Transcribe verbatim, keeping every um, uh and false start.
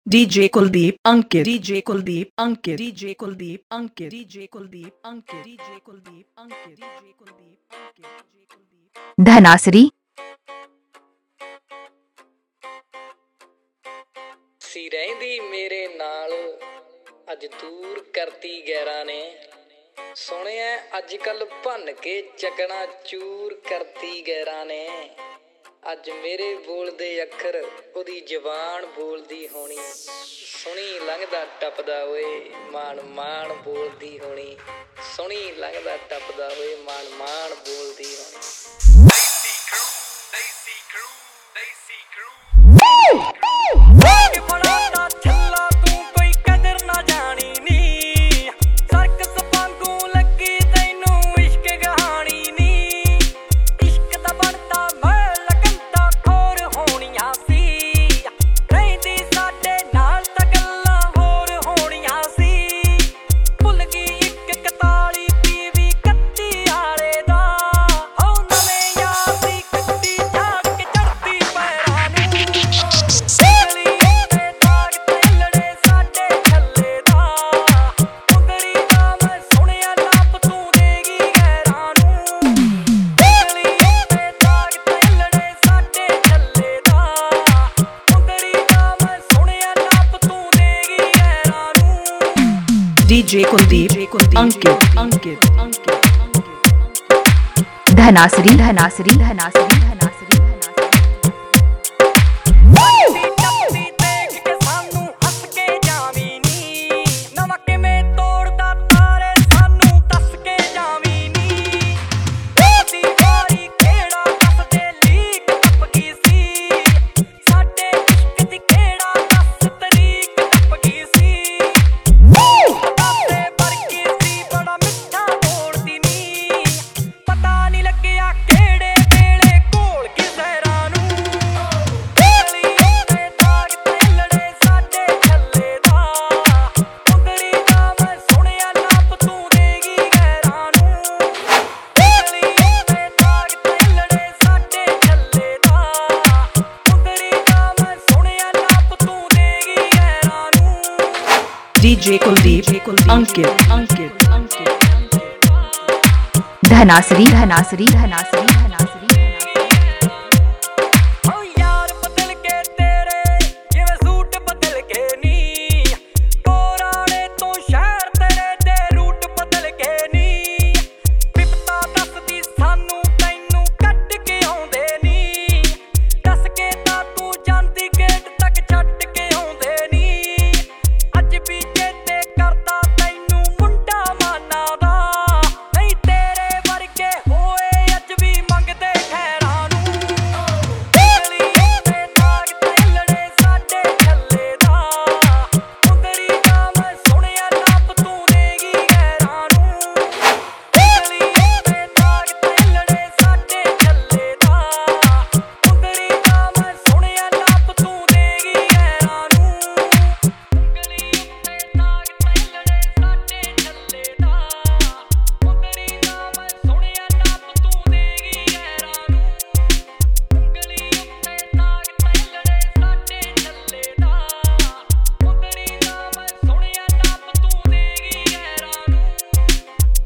DJ Kuldeep Ankit DJ Kuldeep Ankit DJ Kuldeep Ankit DJ Kuldeep Ankit DJ Kuldeep Ankit DJ Kuldeep Ankit DJ Kuldeep Dhanasari सी रहिंदी मेरे नाल अज दूर करती गैरां ने सुनिया अज कल भन के चकना चूर करती गैरां ने अज मेरे बोलदे अखर ओदी जबान बोलदी होनी सुनी लंघदा टपदा होए मान मान बोलदी होनी सुनी लंघदा टपदा होए मान मान बोलदी होनी। देसी crew desi crew desi crew DJ Kuldeep Ankit Ankit Ankit Dhanasari Dhanasari Dhanasari Dhanasari DJ Kuldeep Ankit Ankit Ankit Dhanasari Dhanasari Dhanasari